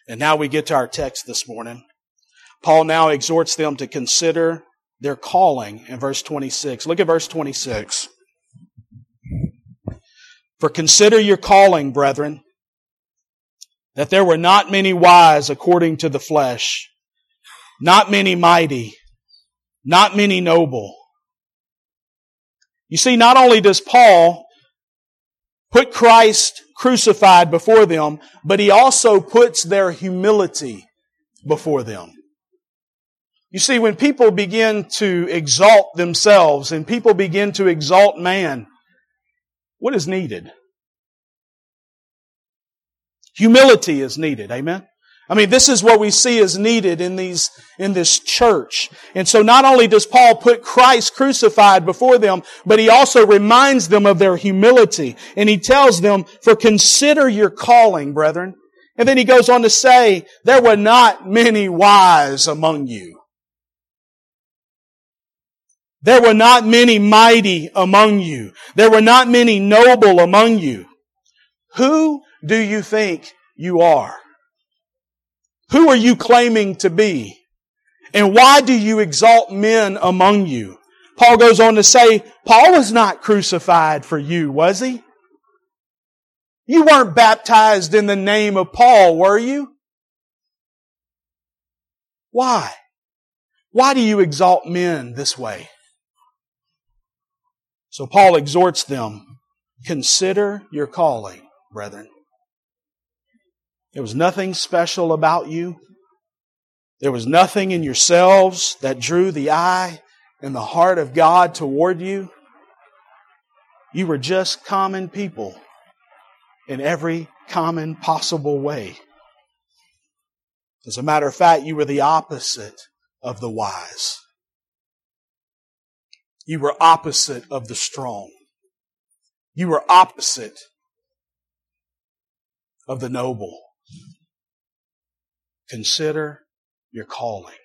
And now we get to our text this morning. Paul now exhorts them to consider their calling in verse 26. Look at verse 26. For consider your calling, brethren, that there were not many wise according to the flesh, not many mighty, not many noble. You see, not only does Paul put Christ crucified before them, but he also puts their humility before them. You see, when people begin to exalt themselves and people begin to exalt man, what is needed? Humility is needed. Amen? I mean, this is what we see is needed in this church. And so not only does Paul put Christ crucified before them, but he also reminds them of their humility. And he tells them, for consider your calling, brethren. And then he goes on to say, there were not many wise among you. There were not many mighty among you. There were not many noble among you. Who do you think you are? Who are you claiming to be? And why do you exalt men among you? Paul goes on to say, Paul was not crucified for you, was he? You weren't baptized in the name of Paul, were you? Why? Why do you exalt men this way? So Paul exhorts them, consider your calling, brethren. There was nothing special about you. There was nothing in yourselves that drew the eye and the heart of God toward you. You were just common people in every common possible way. As a matter of fact, you were the opposite of the wise. You were opposite of the strong. You were opposite of the noble. Consider your calling.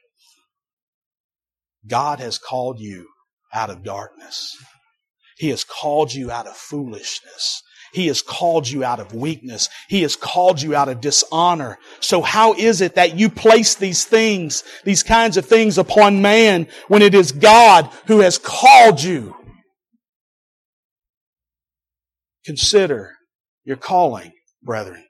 God has called you out of darkness. He has called you out of foolishness. He has called you out of weakness. He has called you out of dishonor. So how is it that you place these things, these kinds of things upon man when it is God who has called you? Consider your calling, brethren.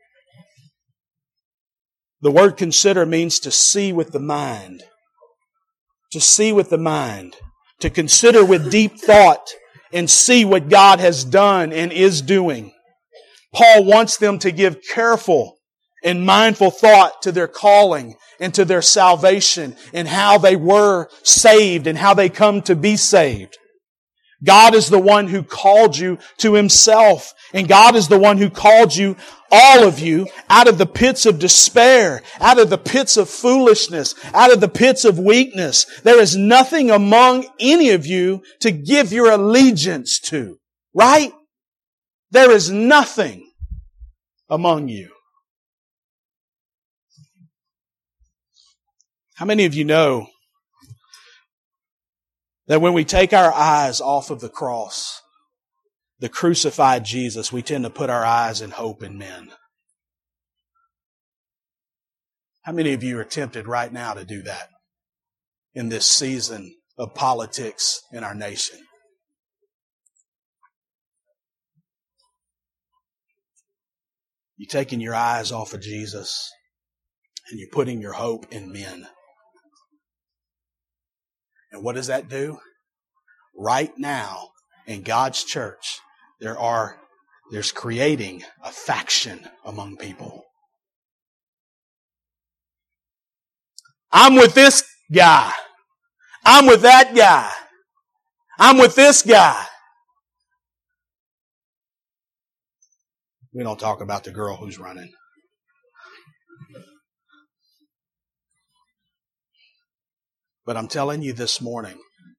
The word consider means to see with the mind. To see with the mind. To consider with deep thought and see what God has done and is doing. Paul wants them to give careful and mindful thought to their calling and to their salvation and how they were saved and how they come to be saved. God is the one who called you to Himself. And God is the one who called you, all of you, out of the pits of despair, out of the pits of foolishness, out of the pits of weakness. There is nothing among any of you to give your allegiance to. Right? There is nothing among you. How many of you know that when we take our eyes off of the cross, the crucified Jesus, we tend to put our eyes and hope in men? How many of you are tempted right now to do that in this season of politics in our nation? You're taking your eyes off of Jesus and you're putting your hope in men. And what does that do? Right now, in God's church, there's creating a faction among people. I'm with this guy. I'm with that guy. I'm with this guy. We don't talk about the girl who's running. But I'm telling you this morning,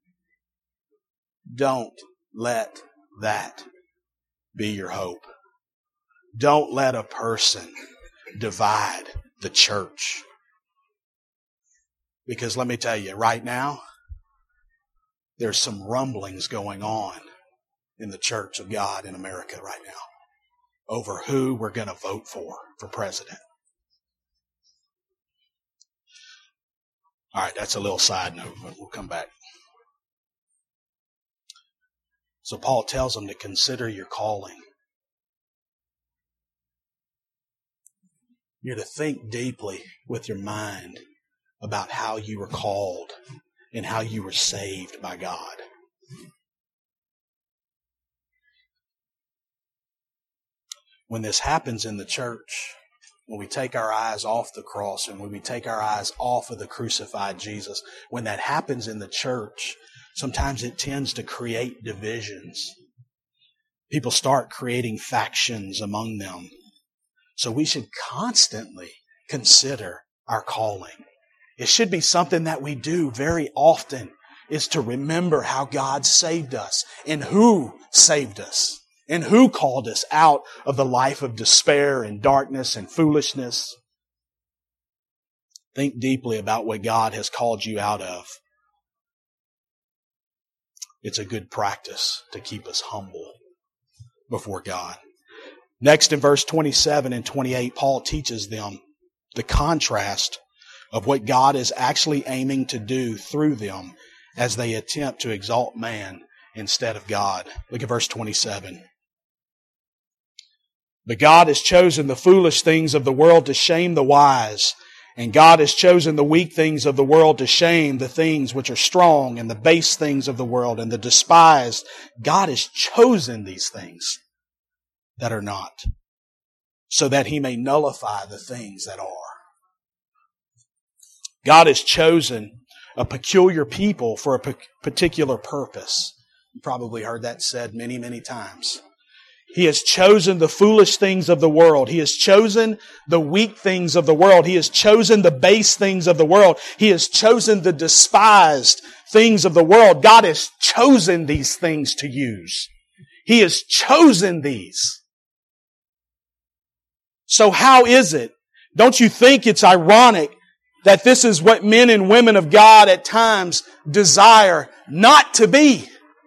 don't let that be your hope. Don't let a person divide the church. Because let me tell you, right now, there's some rumblings going on in the church of God in America right now over who we're going to vote for president. All right, that's a little side note, but we'll come back. So Paul tells them to consider your calling. You're to think deeply with your mind about how you were called and how you were saved by God. When this happens in the church, when we take our eyes off the cross and when we take our eyes off of the crucified Jesus, when that happens in the church, sometimes it tends to create divisions. People start creating factions among them. So we should constantly consider our calling. It should be something that we do very often, is to remember how God saved us and who saved us and who called us out of the life of despair and darkness and foolishness. Think deeply about what God has called you out of. It's a good practice to keep us humble before God. Next, in verse 27 and 28, Paul teaches them the contrast of what God is actually aiming to do through them as they attempt to exalt man instead of God. Look at verse 27. But God has chosen the foolish things of the world to shame the wise, and God has chosen the weak things of the world to shame the things which are strong, and the base things of the world, and the despised. God has chosen these things that are not, so that He may nullify the things that are. God has chosen a peculiar people for a particular purpose. You probably heard that said many, many times. He has chosen the foolish things of the world. He has chosen the weak things of the world. He has chosen the base things of the world. He has chosen the despised things of the world. God has chosen these things to use. He has chosen these. So how is it? Don't you think it's ironic that this is what men and women of God at times desire not to be?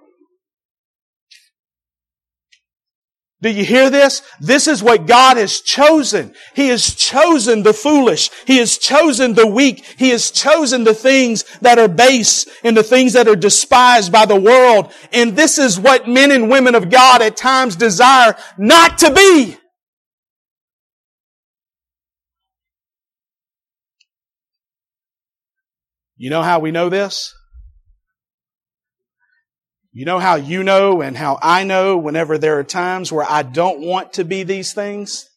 Do you hear this? This is what God has chosen. He has chosen the foolish. He has chosen the weak. He has chosen the things that are base and the things that are despised by the world. And this is what men and women of God at times desire not to be. You know how we know this? You know how you know and how I know whenever there are times where I don't want to be these things?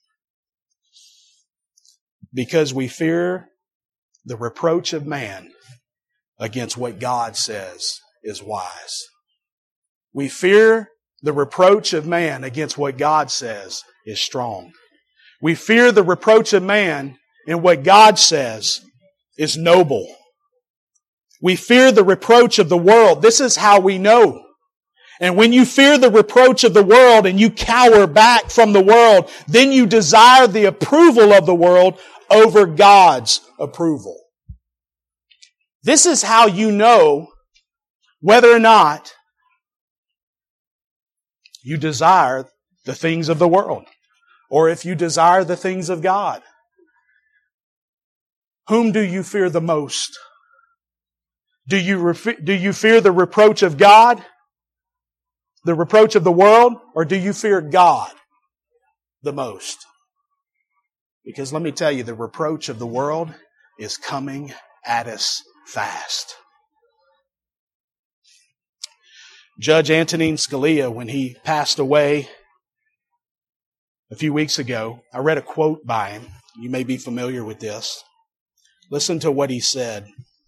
Because we fear the reproach of man against what God says is wise. We fear the reproach of man against what God says is strong. We fear the reproach of man in what God says is noble. We fear the reproach of the world. This is how we know. And when you fear the reproach of the world and you cower back from the world, then you desire the approval of the world over God's approval. This is how you know whether or not you desire the things of the world or if you desire the things of God. Whom do you fear the most? Do you fear the reproach of God, the reproach of the world, or do you fear God the most? Because let me tell you, the reproach of the world is coming at us fast. Judge Antonin Scalia, when he passed away a few weeks ago, I read a quote by him. You may be familiar with this. Listen to what he said.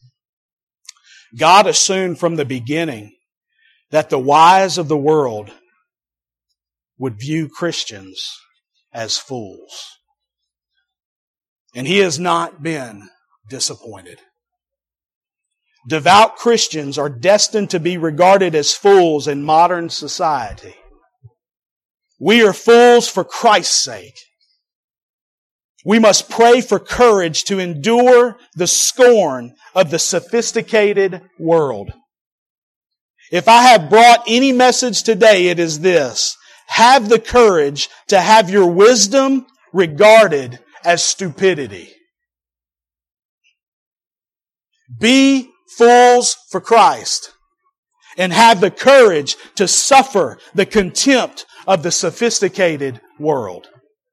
God assumed from the beginning that the wise of the world would view Christians as fools. And He has not been disappointed. Devout Christians are destined to be regarded as fools in modern society. We are fools for Christ's sake. We must pray for courage to endure the scorn of the sophisticated world. If I have brought any message today, it is this. Have the courage to have your wisdom regarded as stupidity. Be fools for Christ and have the courage to suffer the contempt of the sophisticated world.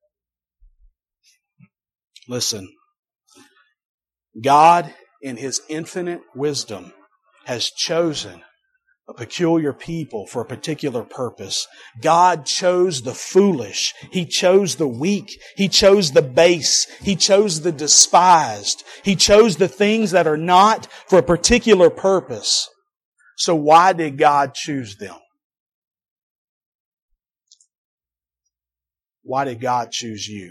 Listen, God in His infinite wisdom has chosen a peculiar people for a particular purpose. God chose the foolish. He chose the weak. He chose the base. He chose the despised. He chose the things that are not for a particular purpose. So why did God choose them? Why did God choose you?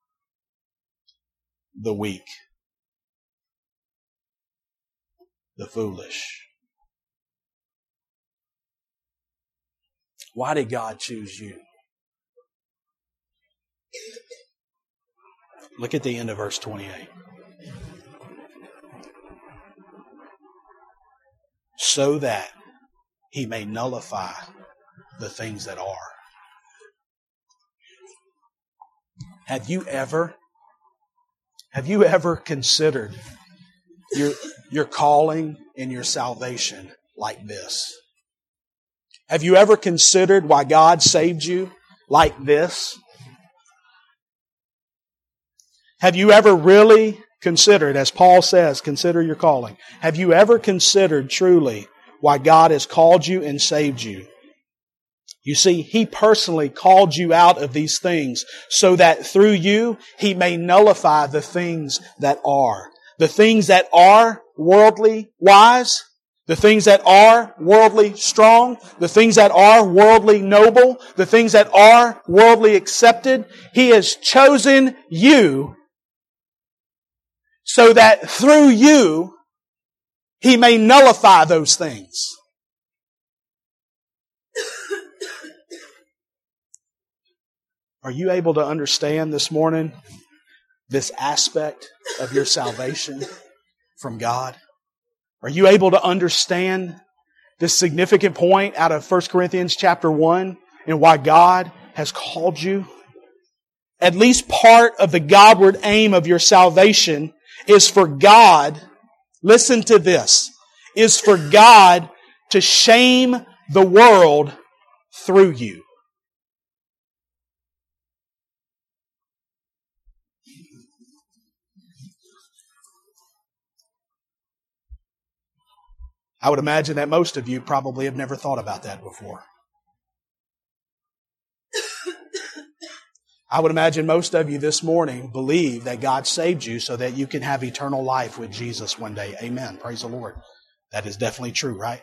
The weak. The foolish. Why did God choose you? Look at the end of verse 28. So that He may nullify the things that are. Have you ever considered your calling and your salvation like this? Have you ever considered why God saved you like this? Have you ever really considered, as Paul says, consider your calling. Have you ever considered truly why God has called you and saved you? You see, He personally called you out of these things so that through you, He may nullify the things that are. The things that are worldly wise, the things that are worldly strong, the things that are worldly noble, the things that are worldly accepted. He has chosen you so that through you, He may nullify those things. Are you able to understand this morning this aspect of your salvation from God? Are you able to understand this significant point out of 1 Corinthians chapter 1 and why God has called you? At least part of the Godward aim of your salvation is for God, listen to this, is for God to shame the world through you. I would imagine that most of you probably have never thought about that before. I would imagine most of you this morning believe that God saved you so that you can have eternal life with Jesus one day. Amen. Praise the Lord. That is definitely true, right?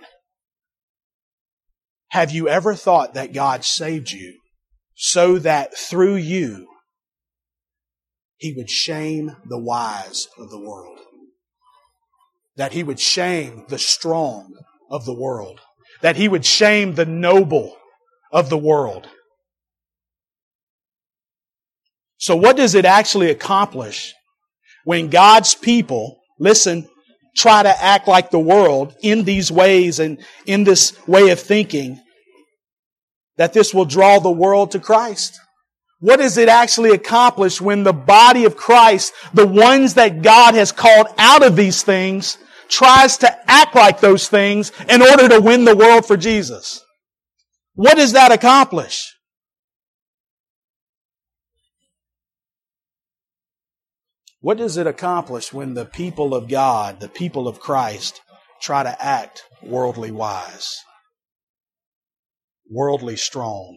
Have you ever thought that God saved you so that through you He would shame the wise of the world? That He would shame the strong of the world. That He would shame the noble of the world. So what does it actually accomplish when God's people, listen, try to act like the world in these ways and in this way of thinking, that this will draw the world to Christ? What does it actually accomplish when the body of Christ, the ones that God has called out of these things, tries to act like those things in order to win the world for Jesus? What does that accomplish? What does it accomplish when the people of God, the people of Christ, try to act worldly wise, worldly strong,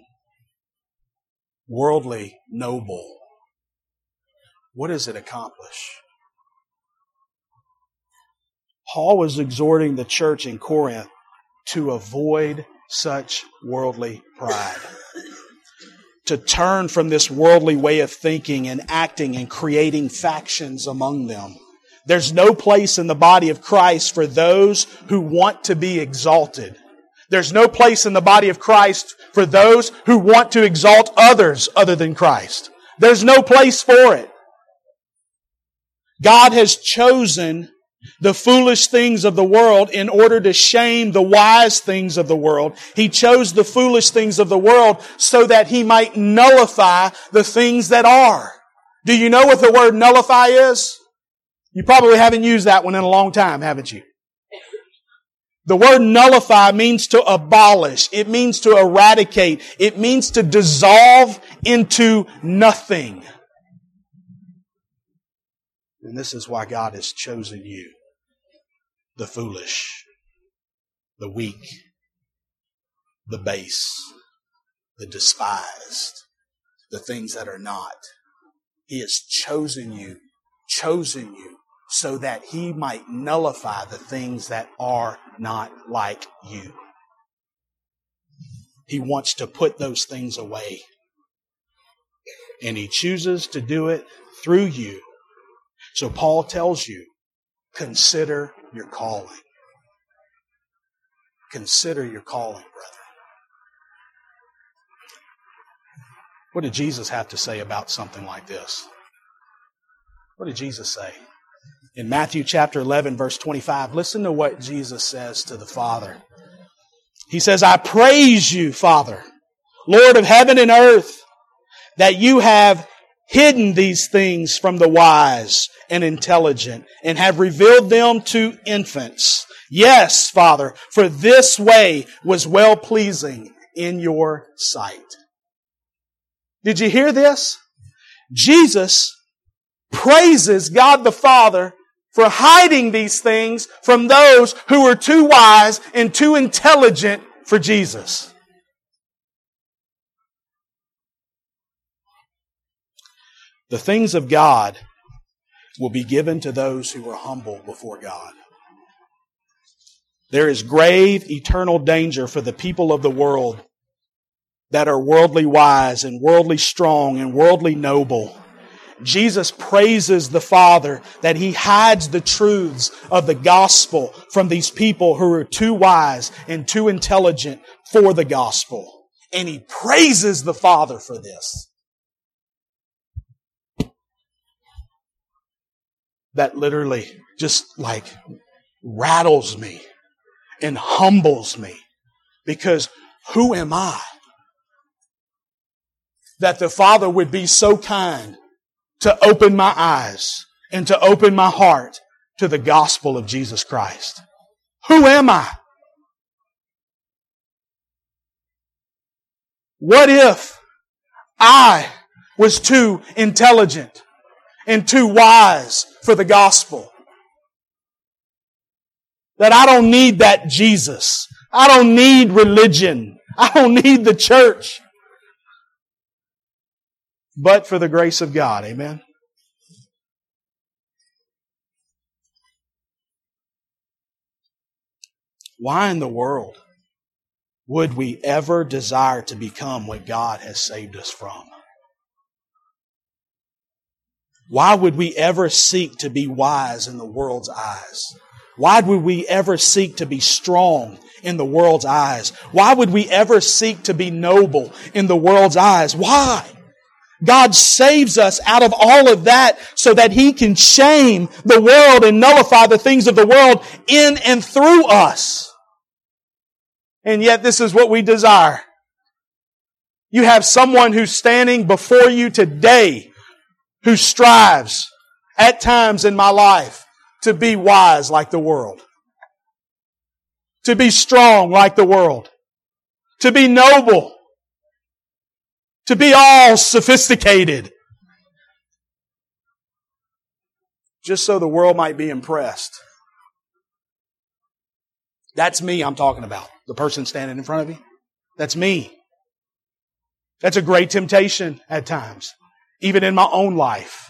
worldly noble? What does it accomplish? Paul was exhorting the church in Corinth to avoid such worldly pride. To turn from this worldly way of thinking and acting and creating factions among them. There's no place in the body of Christ for those who want to be exalted. There's no place in the body of Christ for those who want to exalt others other than Christ. There's no place for it. God has chosen the foolish things of the world in order to shame the wise things of the world. He chose the foolish things of the world so that He might nullify the things that are. Do you know what the word nullify is? You probably haven't used that one in a long time, haven't you? The word nullify means to abolish. It means to eradicate. It means to dissolve into nothing. And this is why God has chosen you, the foolish, the weak, the base, the despised, the things that are not. He has chosen you so that He might nullify the things that are not like you. He wants to put those things away. And He chooses to do it through you. So Paul tells you, consider your calling. Consider your calling, brother. What did Jesus have to say about something like this? What did Jesus say? In Matthew chapter 11, verse 25, listen to what Jesus says to the Father. He says, I praise you, Father, Lord of heaven and earth, that you have hidden these things from the wise and intelligent and have revealed them to infants. Yes, Father, for this way was well-pleasing in your sight. Did you hear this? Jesus praises God the Father for hiding these things from those who were too wise and too intelligent for Jesus. The things of God will be given to those who are humble before God. There is grave, eternal danger for the people of the world that are worldly wise and worldly strong and worldly noble. Jesus praises the Father that He hides the truths of the gospel from these people who are too wise and too intelligent for the gospel. And He praises the Father for this. That literally just like rattles me and humbles me. Because who am I? That the Father would be so kind to open my eyes and to open my heart to the gospel of Jesus Christ. Who am I? What if I was too intelligent and too wise for the gospel? That I don't need that Jesus. I don't need religion. I don't need the church. But for the grace of God. Amen. Why in the world would we ever desire to become what God has saved us from? Why would we ever seek to be wise in the world's eyes? Why would we ever seek to be strong in the world's eyes? Why would we ever seek to be noble in the world's eyes? Why? God saves us out of all of that so that He can shame the world and nullify the things of the world in and through us. And yet this is what we desire. You have someone who's standing before you today who strives at times in my life to be wise like the world, to be strong like the world, to be noble, to be all sophisticated, just so the world might be impressed. That's me I'm talking about. The person standing in front of you. That's me. That's a great temptation at times, even in my own life.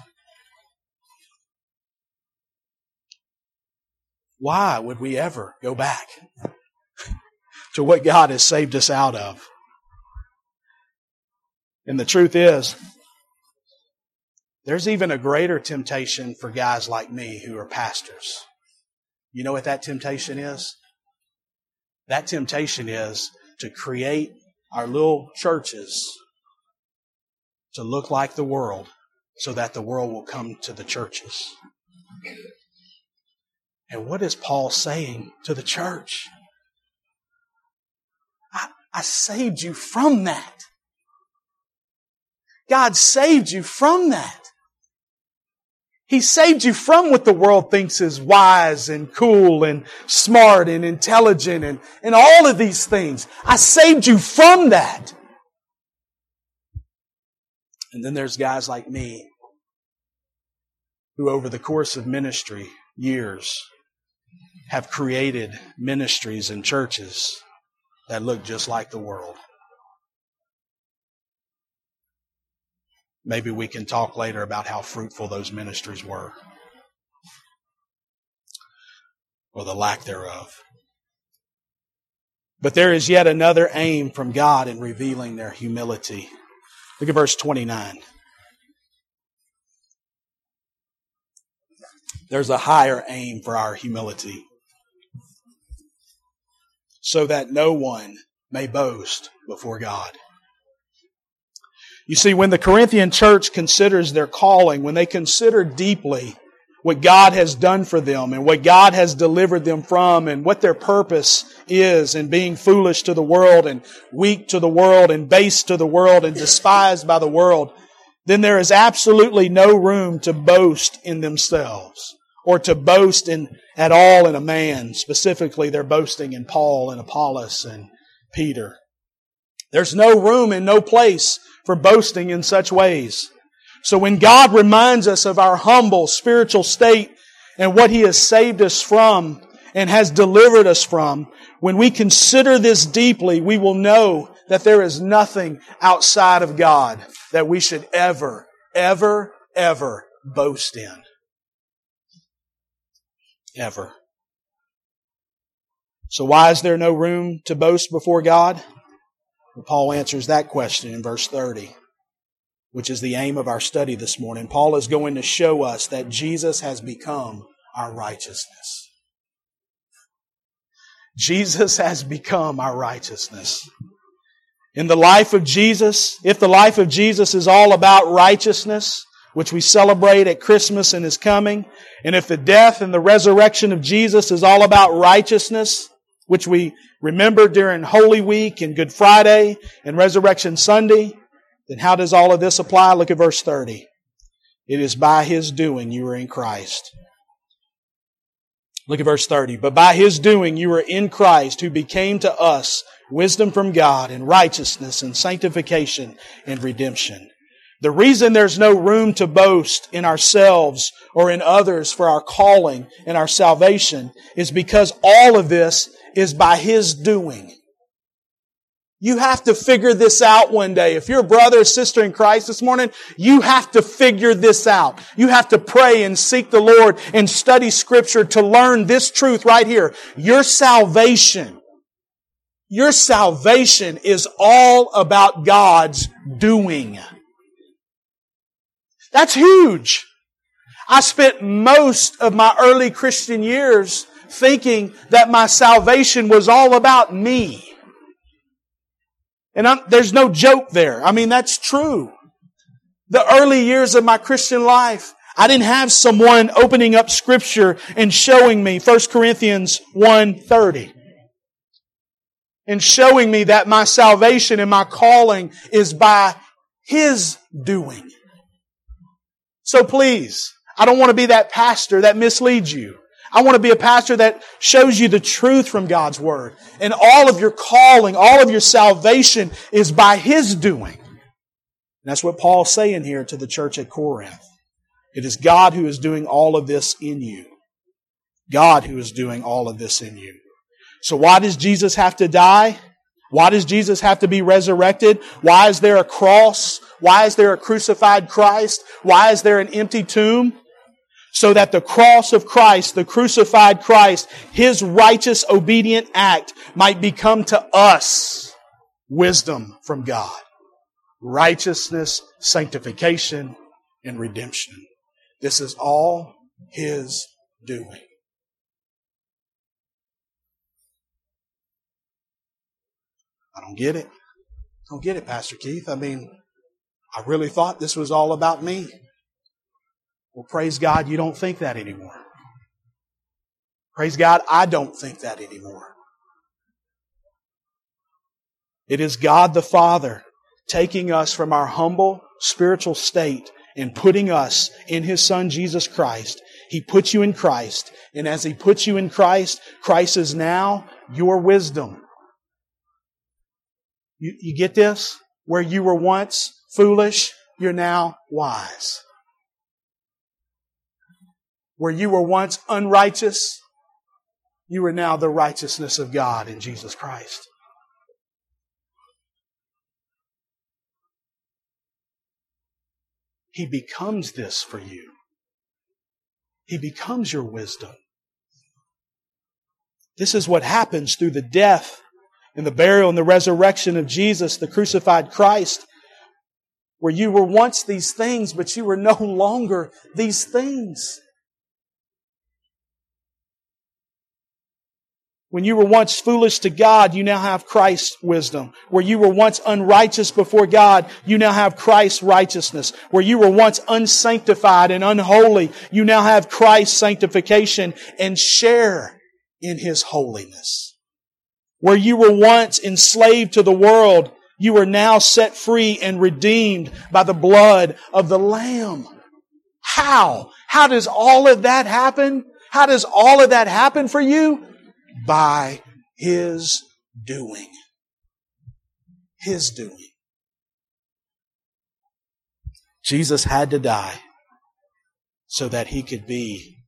Why would we ever go back to what God has saved us out of? And the truth is, there's even a greater temptation for guys like me who are pastors. You know what that temptation is? That temptation is to create our little churches to look like the world so that the world will come to the churches. And what is Paul saying to the church? I saved you from that. God saved you from that. He saved you from what the world thinks is wise and cool and smart and intelligent and all of these things. I saved you from that. And then there's guys like me who over the course of ministry, years, have created ministries and churches that look just like the world. Maybe we can talk later about how fruitful those ministries were, or the lack thereof. But there is yet another aim from God in revealing their humility. Look at verse 29. There's a higher aim for our humility, so that no one may boast before God. You see, when the Corinthian church considers their calling, when they consider deeply what God has done for them and what God has delivered them from and what their purpose is in being foolish to the world and weak to the world and base to the world and despised by the world, then there is absolutely no room to boast in themselves or to boast at all in a man. Specifically, they're boasting in Paul and Apollos and Peter. There's no room and no place for boasting in such ways. So when God reminds us of our humble spiritual state and what He has saved us from and has delivered us from, when we consider this deeply, we will know that there is nothing outside of God that we should ever, ever, ever boast in. Ever. So why is there no room to boast before God? Well, Paul answers that question in verse 30, which is the aim of our study this morning. Paul is going to show us that Jesus has become our righteousness. Jesus has become our righteousness. In the life of Jesus, if the life of Jesus is all about righteousness, which we celebrate at Christmas and His coming, and if the death and the resurrection of Jesus is all about righteousness, which we remember during Holy Week and Good Friday and Resurrection Sunday, then how does all of this apply? Look at verse 30. It is by His doing you are in Christ. Look at verse 30. But by His doing you are in Christ, who became to us wisdom from God and righteousness and sanctification and redemption. The reason there's no room to boast in ourselves or in others for our calling and our salvation is because all of this is by His doing. You have to figure this out one day. If you're a brother or sister in Christ this morning, you have to figure this out. You have to pray and seek the Lord and study Scripture to learn this truth right here. Your salvation is all about God's doing. That's huge. I spent most of my early Christian years thinking that my salvation was all about me. And there's no joke there. I mean, that's true. The early years of my Christian life, I didn't have someone opening up Scripture and showing me 1 Corinthians 1:30. And showing me that my salvation and my calling is by His doing. So please, I don't want to be that pastor that misleads you. I want to be a pastor that shows you the truth from God's Word. And all of your calling, all of your salvation is by His doing. And that's what Paul's saying here to the church at Corinth. It is God who is doing all of this in you. God who is doing all of this in you. So why does Jesus have to die? Why does Jesus have to be resurrected? Why is there a cross? Why is there a crucified Christ? Why is there an empty tomb? So that the cross of Christ, the crucified Christ, His righteous, obedient act might become to us wisdom from God. Righteousness, sanctification, and redemption. This is all His doing. I don't get it. I don't get it, Pastor Keith. I mean, I really thought this was all about me. Well, praise God, you don't think that anymore. Praise God, I don't think that anymore. It is God the Father taking us from our humble spiritual state in putting us in His Son, Jesus Christ. He put you in Christ. And as He puts you in Christ, Christ is now your wisdom. You get this? Where you were once foolish, you're now wise. Where you were once unrighteous, you are now the righteousness of God in Jesus Christ. He becomes this for you. He becomes your wisdom. This is what happens through the death and the burial and the resurrection of Jesus, the crucified Christ, where you were once these things, but you were no longer these things. When you were once foolish to God, you now have Christ's wisdom. Where you were once unrighteous before God, you now have Christ's righteousness. Where you were once unsanctified and unholy, you now have Christ's sanctification and share in His holiness. Where you were once enslaved to the world, you are now set free and redeemed by the blood of the Lamb. How? How does all of that happen? How does all of that happen for you? By His doing. His doing. Jesus had to die so that you could be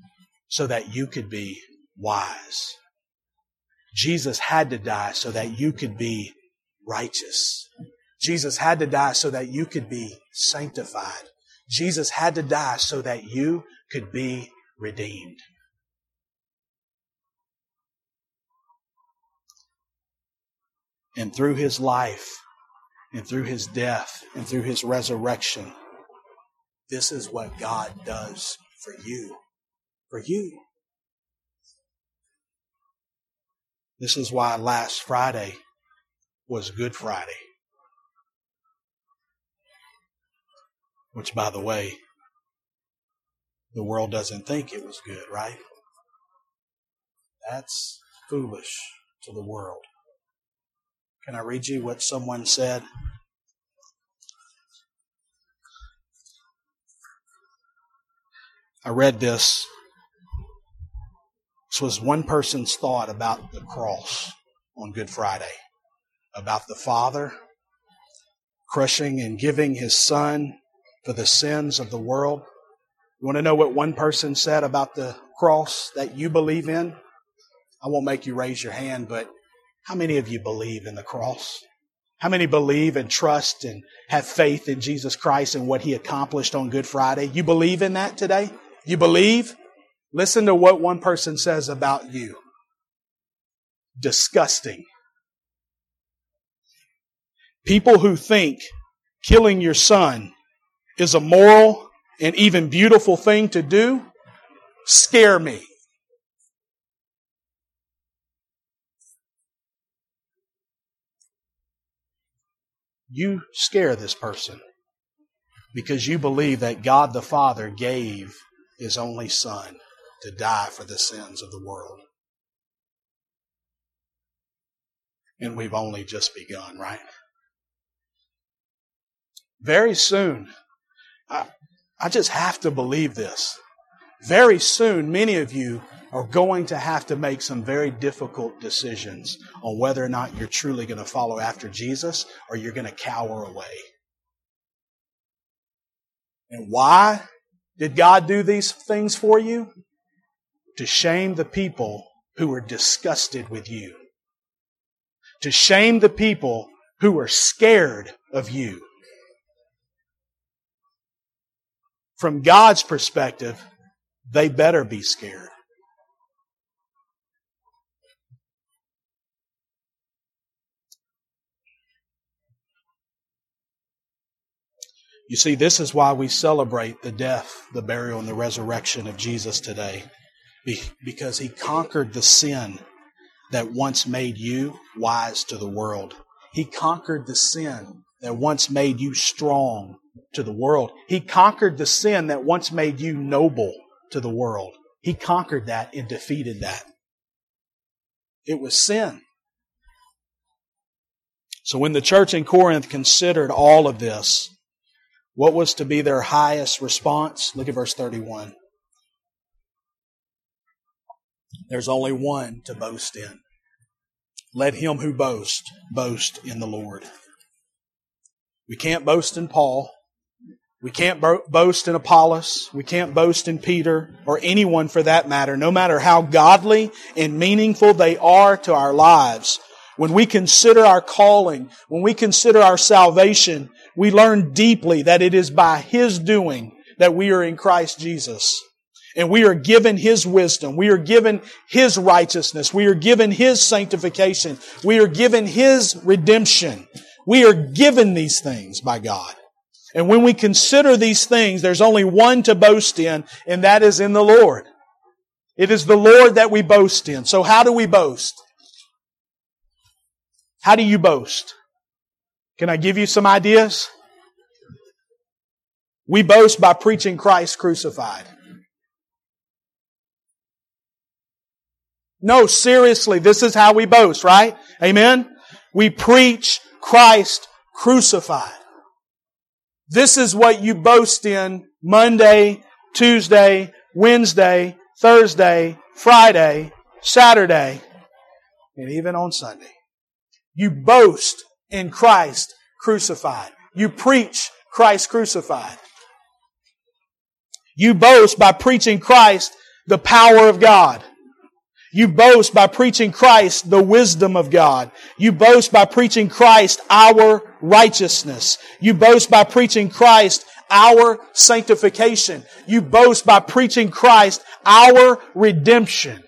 wise. Jesus had to die so that you could be righteous. Jesus had to die so that you could be sanctified. Jesus had to die so that you could be redeemed. And through His life, and through His death, and through His resurrection, this is what God does for you. For you. This is why last Friday was Good Friday. Which, by the way, the world doesn't think it was good, right? That's foolish to the world. Can I read you what someone said? I read this. This was one person's thought about the cross on Good Friday. About the Father crushing and giving His Son for the sins of the world. You want to know what one person said about the cross that you believe in? I won't make you raise your hand, but how many of you believe in the cross? How many believe and trust and have faith in Jesus Christ and what He accomplished on Good Friday? You believe in that today? You believe? Listen to what one person says about you. Disgusting. People who think killing your son is a moral and even beautiful thing to do scare me. You scare this person because you believe that God the Father gave His only Son to die for the sins of the world. And we've only just begun, right? Very soon, I just have to believe this. Very soon, many of you are going to have to make some very difficult decisions on whether or not you're truly going to follow after Jesus or you're going to cower away. And why did God do these things for you? To shame the people who are disgusted with you. To shame the people who are scared of you. From God's perspective, they better be scared. You see, this is why we celebrate the death, the burial, and the resurrection of Jesus today. Because He conquered the sin that once made you wise to the world. He conquered the sin that once made you strong to the world. He conquered the sin that once made you noble to the world. He conquered that and defeated that. It was sin. So when the church in Corinth considered all of this, What was to be their highest response? Look at verse 31. There's only one to boast in. Let him who boasts, boast in the Lord. We can't boast in Paul. We can't boast in Apollos. We can't boast in Peter or anyone for that matter, no matter how godly and meaningful they are to our lives. When we consider our calling, when we consider our salvation, we learn deeply that it is by His doing that we are in Christ Jesus. And we are given His wisdom. We are given His righteousness. We are given His sanctification. We are given His redemption. We are given these things by God. And when we consider these things, there's only one to boast in, and that is in the Lord. It is the Lord that we boast in. So how do we boast? How do you boast? Can I give you some ideas? We boast by preaching Christ crucified. No, seriously, this is how we boast, right? Amen? We preach Christ crucified. This is what you boast in Monday, Tuesday, Wednesday, Thursday, Friday, Saturday, and even on Sunday. You boast in Christ crucified. You preach Christ crucified. You boast by preaching Christ the power of God. You boast by preaching Christ the wisdom of God. You boast by preaching Christ our righteousness. You boast by preaching Christ our sanctification. You boast by preaching Christ our redemption.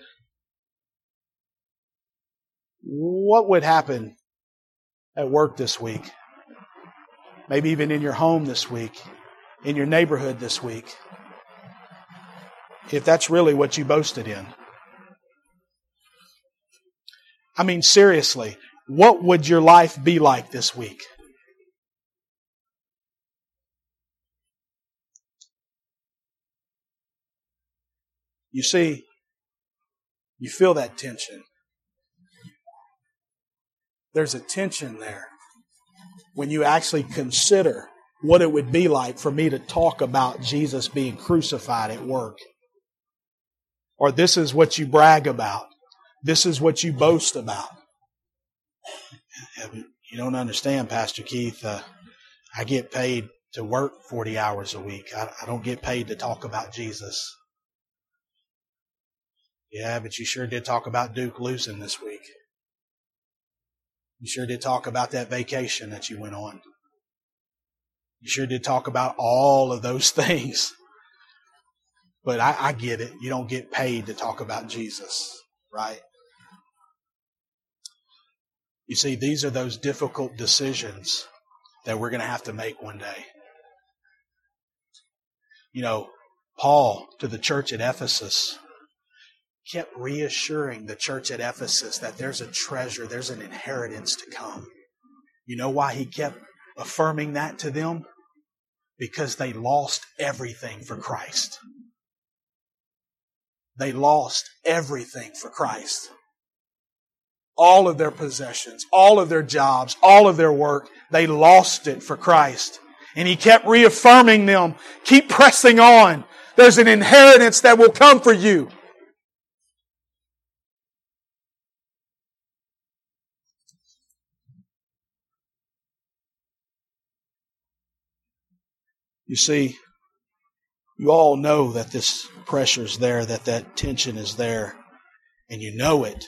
What would happen at work this week? Maybe even in your home this week, in your neighborhood this week, if that's really what you boasted in. I mean, seriously, what would your life be like this week? You see, you feel that tension. There's a tension there when you actually consider what it would be like for me to talk about Jesus being crucified at work. Or this is what you brag about. This is what you boast about. You don't understand, Pastor Keith. I get paid to work 40 hours a week. I don't get paid to talk about Jesus. Yeah, but you sure did talk about Duke losing this week. You sure did talk about that vacation that you went on. You sure did talk about all of those things. But I get it. You don't get paid to talk about Jesus, right? You see, these are those difficult decisions that we're going to have to make one day. You know, Paul to the church at Ephesus kept reassuring the church at Ephesus that there's a treasure, there's an inheritance to come. You know why he kept affirming that to them? Because they lost everything for Christ. They lost everything for Christ. All of their possessions, all of their jobs, all of their work, they lost it for Christ. And he kept reaffirming them, keep pressing on. There's an inheritance that will come for you. You see, you all know that this pressure is there, that tension is there, and you know it.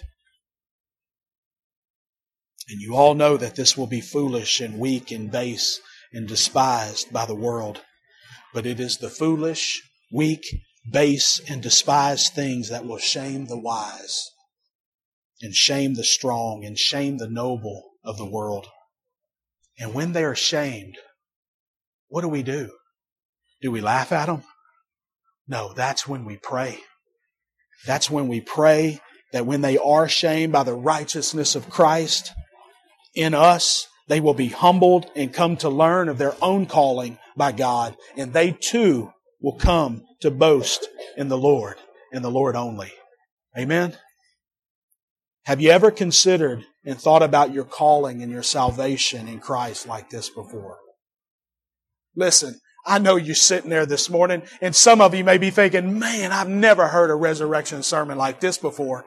And you all know that this will be foolish and weak and base and despised by the world. But it is the foolish, weak, base, and despised things that will shame the wise and shame the strong and shame the noble of the world. And when they are shamed, what do? Do we laugh at them? No, that's when we pray. That's when we pray that when they are shamed by the righteousness of Christ in us, they will be humbled and come to learn of their own calling by God. And they too will come to boast in the Lord and the Lord only. Amen? Have you ever considered and thought about your calling and your salvation in Christ like this before? Listen, I know you're sitting there this morning, and some of you may be thinking, man, I've never heard a resurrection sermon like this before.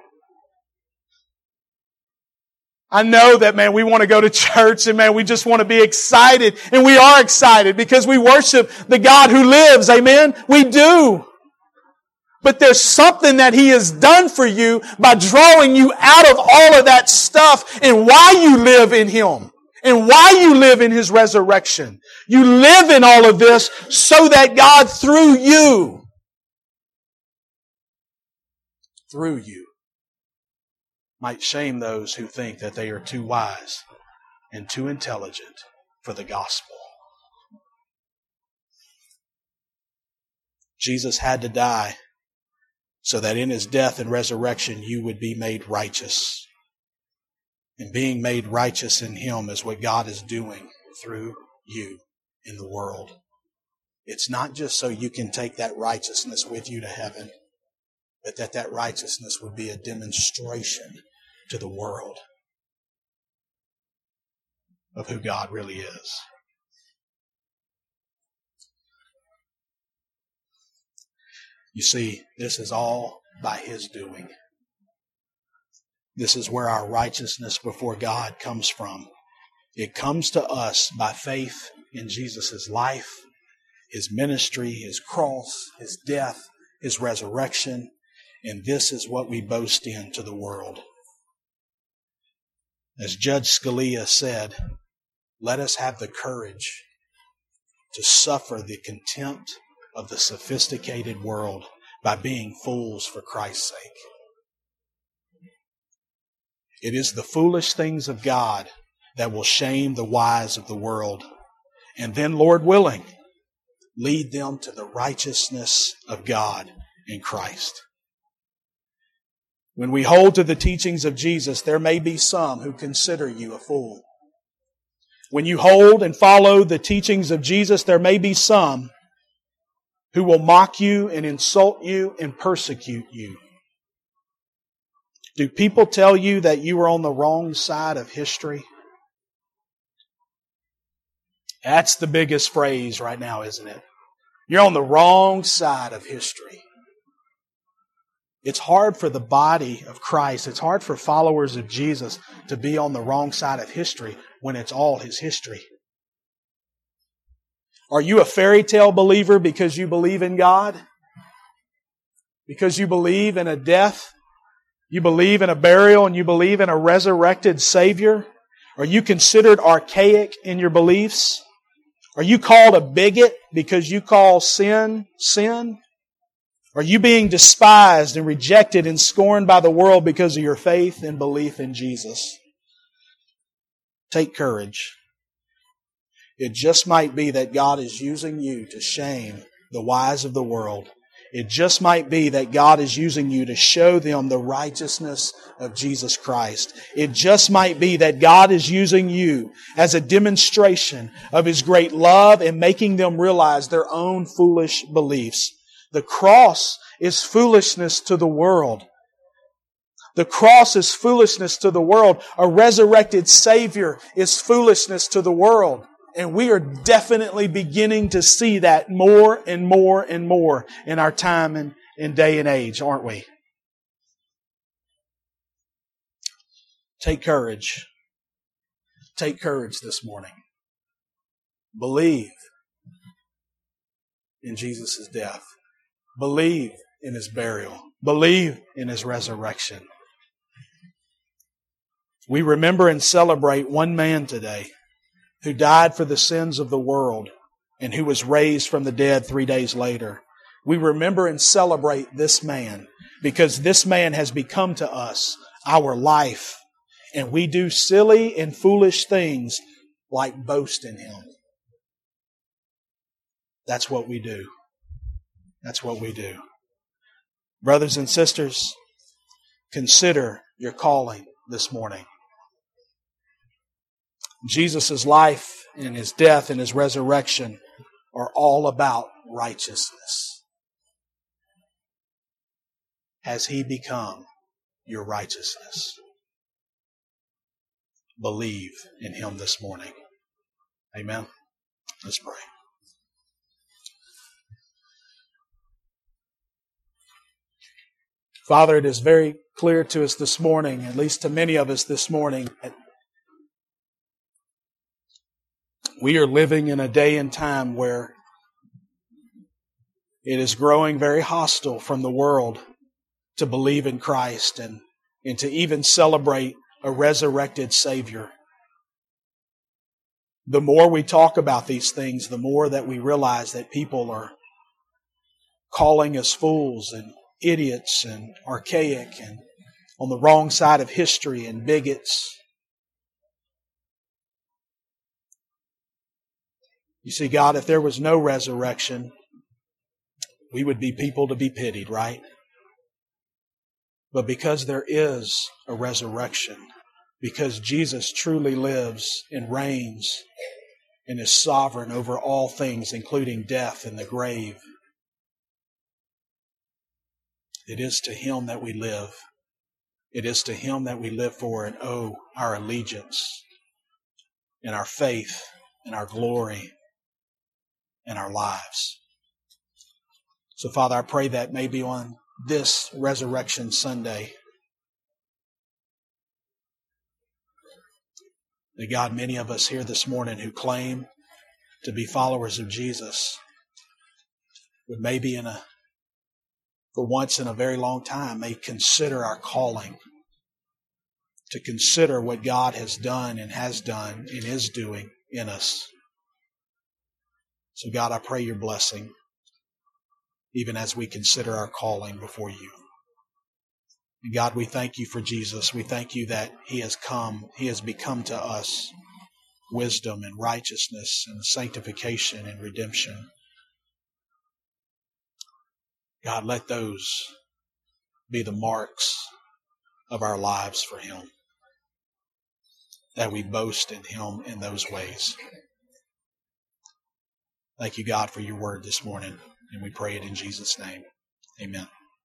I know that, man, we want to go to church and, man, we just want to be excited. And we are excited because we worship the God who lives. Amen? We do. But there's something that He has done for you by drawing you out of all of that stuff and why you live in Him and why you live in His resurrection. You live in all of this so that God, through you, might shame those who think that they are too wise and too intelligent for the gospel. Jesus had to die so that in His death and resurrection you would be made righteous. And being made righteous in Him is what God is doing through you in the world. It's not just so you can take that righteousness with you to heaven, but that righteousness would be a demonstration to the world of who God really is. You see, this is all by His doing. This is where our righteousness before God comes from. It comes to us by faith in Jesus' life, His ministry, His cross, His death, His resurrection, and this is what we boast in to the world. As Judge Scalia said, let us have the courage to suffer the contempt of the sophisticated world by being fools for Christ's sake. It is the foolish things of God that will shame the wise of the world, and then, Lord willing, lead them to the righteousness of God in Christ. When we hold to the teachings of Jesus, there may be some who consider you a fool. When you hold and follow the teachings of Jesus, there may be some who will mock you and insult you and persecute you. Do people tell you that you are on the wrong side of history? That's the biggest phrase right now, isn't it? You're on the wrong side of history. It's hard for the body of Christ, it's hard for followers of Jesus to be on the wrong side of history when it's all His history. Are you a fairy tale believer because you believe in God? Because you believe in a death? You believe in a burial and you believe in a resurrected Savior? Are you considered archaic in your beliefs? Are you called a bigot because you call sin, sin? Are you being despised and rejected and scorned by the world because of your faith and belief in Jesus? Take courage. It just might be that God is using you to shame the wise of the world. It just might be that God is using you to show them the righteousness of Jesus Christ. It just might be that God is using you as a demonstration of His great love and making them realize their own foolish beliefs. The cross is foolishness to the world. The cross is foolishness to the world. A resurrected Savior is foolishness to the world. And we are definitely beginning to see that more and more and more in our time and day and age, aren't we? Take courage. Take courage this morning. Believe in Jesus' death. Believe in His burial. Believe in His resurrection. We remember and celebrate one man today who died for the sins of the world and who was raised from the dead 3 days later. We remember and celebrate this man because this man has become to us our life. And we do silly and foolish things like boast in Him. That's what we do. That's what we do. Brothers and sisters, consider your calling this morning. Jesus' life and His death and His resurrection are all about righteousness. Has He become your righteousness? Believe in Him this morning. Amen. Let's pray. Father, it is very clear to us this morning, at least to many of us this morning, that we are living in a day and time where it is growing very hostile from the world to believe in Christ and to even celebrate a resurrected Savior. The more we talk about these things, the more that we realize that people are calling us fools and idiots and archaic and on the wrong side of history and bigots. You see, God, if there was no resurrection, we would be people to be pitied, right? But because there is a resurrection, because Jesus truly lives and reigns and is sovereign over all things, including death and the grave, it is to Him that we live. It is to Him that we live for and owe our allegiance and our faith and our glory and our lives. So, Father, I pray that maybe on this Resurrection Sunday, that God, many of us here this morning who claim to be followers of Jesus would maybe for once in a very long time, may consider our calling, to consider what God has done and has done and is doing in us. So God, I pray your blessing, even as we consider our calling before you. And God, we thank you for Jesus. We thank you that He has come, He has become to us wisdom and righteousness and sanctification and redemption. God, let those be the marks of our lives for Him, that we boast in Him in those ways. Thank you, God, for your word this morning, and we pray it in Jesus' name. Amen.